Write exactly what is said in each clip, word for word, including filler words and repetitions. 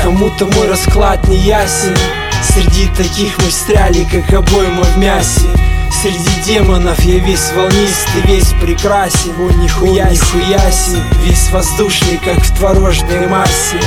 Кому-то мой расклад не ясен. Среди таких мы встряли, как обойма в мясе. Среди демонов я весь волнистый, весь прекрасен. О, нихуя нихуяси, весь воздушный, как в творожной массе.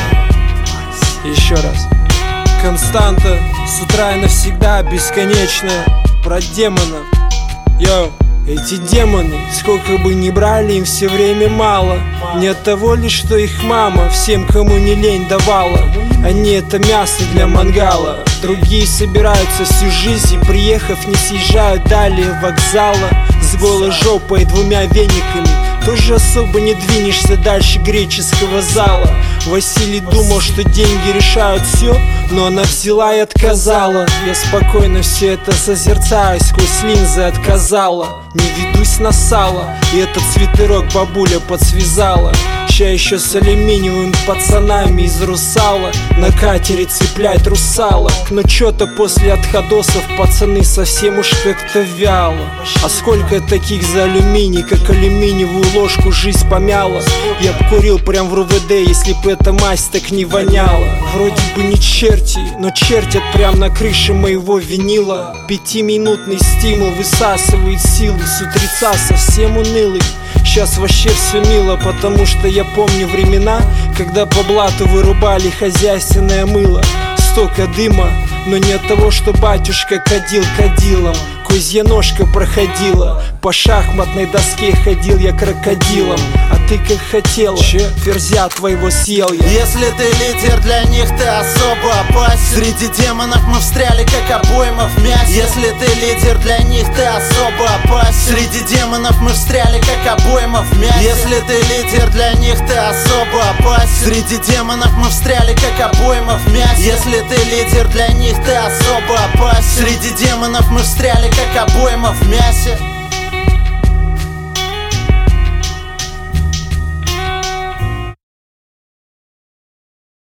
Еще раз. Константа, с утра и навсегда, бесконечная. Про демонов. Йоу. Эти демоны, сколько бы ни брали, им все время мало. Не от того лишь, что их мама всем, кому не лень, давала. Они это мясо для мангала. Другие собираются всю жизнь и, приехав, не съезжают далее вокзала. С голой жопой и двумя вениками тоже особо не двинешься дальше греческого зала. Василий думал, что деньги решают все, но она взяла и отказала. Я спокойно все это созерцаю, сквозь линзы отказала. Не ведусь на сало, и этот свитерок бабуля подсвязала. Ща еще с алюминиевыми пацанами из Русала на катере цеплять русалок. Но чё-то после отходосов пацаны совсем уж как-то вяло. А сколько таких за алюминий, как алюминиевую ложку жизнь помяла. Я б курил прям в РУВД, если б эта мазь так не воняла. Вроде бы не черти, но чертят прям на крыше моего винила. Пятиминутный стимул высасывает силы, с утреца совсем унылый. Сейчас вообще все мило, потому что я помню времена, когда по блату вырубали хозяйственное мыло. Столько дыма, но не от того, что батюшка кадил кадилом. Козья ножка проходила, по шахматной доске ходил я крокодилом. А ты как хотел, че? Ферзя твоего съел я. Если ты лидер, для них ты особо опасен. Среди демонов мы встряли, как обойма в мясе. Если ты лидер, для них ты особо опасен. Среди демонов мы встряли, как обойма в мясе. Если ты лидер, для них ты особо опасен. Среди демонов мы встряли, как обойма в мясе. Если ты лидер, для них ты особо опасен. Среди демонов мы встряли, как обойма в мясе.